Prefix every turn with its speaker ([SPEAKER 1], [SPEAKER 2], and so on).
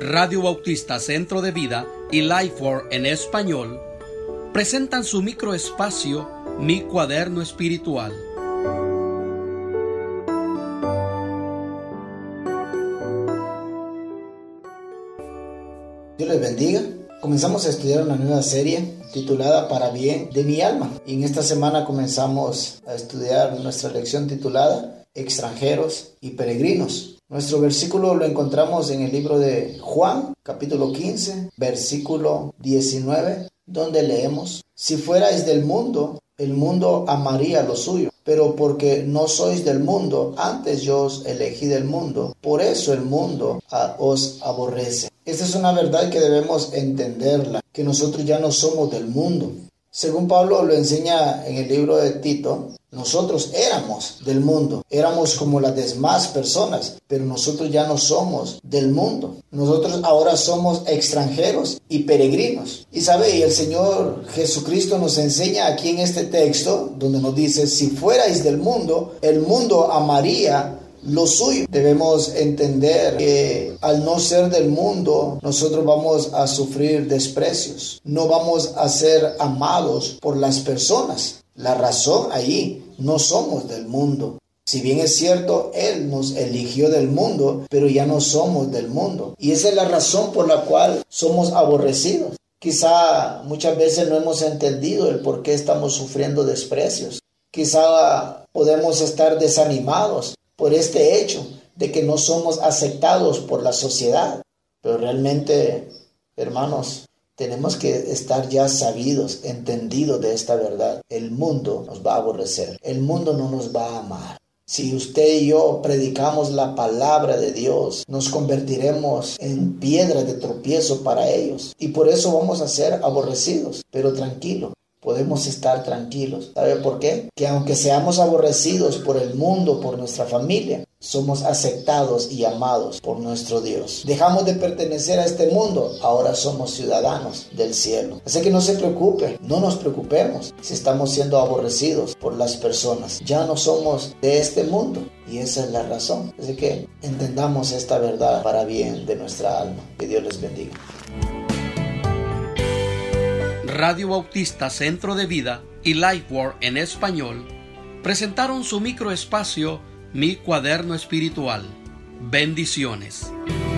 [SPEAKER 1] Radio Bautista Centro de Vida y Lifeword en español presentan su microespacio Mi Cuaderno Espiritual.
[SPEAKER 2] Dios les bendiga. Comenzamos a estudiar una nueva serie titulada Para bien de mi alma. Y en esta semana comenzamos a estudiar nuestra lección titulada Extranjeros y Peregrinos. Nuestro versículo lo encontramos en el libro de Juan, capítulo 15, versículo 19, donde leemos: Si fuerais del mundo, el mundo amaría lo suyo, pero porque no sois del mundo, antes yo os elegí del mundo, por eso el mundo os aborrece. Esta es una verdad que debemos entenderla, que nosotros ya no somos del mundo. Según Pablo lo enseña en el libro de Tito, nosotros éramos del mundo, éramos como las demás personas, pero nosotros ya no somos del mundo. Nosotros ahora somos extranjeros y peregrinos. Y sabe, el Señor Jesucristo nos enseña aquí en este texto, donde nos dice: si fuerais del mundo, el mundo amaría lo suyo. Debemos entender que al no ser del mundo, nosotros vamos a sufrir desprecios. No vamos a ser amados por las personas. La razón allí, no somos del mundo. Si bien es cierto, Él nos eligió del mundo, pero ya no somos del mundo. Y esa es la razón por la cual somos aborrecidos. Quizá muchas veces no hemos entendido el por qué estamos sufriendo desprecios. Quizá podemos estar desanimados por este hecho de que no somos aceptados por la sociedad. Pero realmente, hermanos, tenemos que estar ya sabidos, entendidos de esta verdad. El mundo nos va a aborrecer. El mundo no nos va a amar. Si usted y yo predicamos la palabra de Dios, nos convertiremos en piedra de tropiezo para ellos. Y por eso vamos a ser aborrecidos. Pero tranquilo. Podemos estar tranquilos. ¿Sabe por qué? Que aunque seamos aborrecidos por el mundo, por nuestra familia, somos aceptados y amados por nuestro Dios. Dejamos de pertenecer a este mundo, ahora somos ciudadanos del cielo. Así que no se preocupe, no nos preocupemos si estamos siendo aborrecidos por las personas. Ya no somos de este mundo y esa es la razón. Así que entendamos esta verdad para bien de nuestra alma. Que Dios les bendiga.
[SPEAKER 1] Radio Bautista Centro de Vida y Lifeword en español presentaron su microespacio Mi Cuaderno Espiritual. Bendiciones.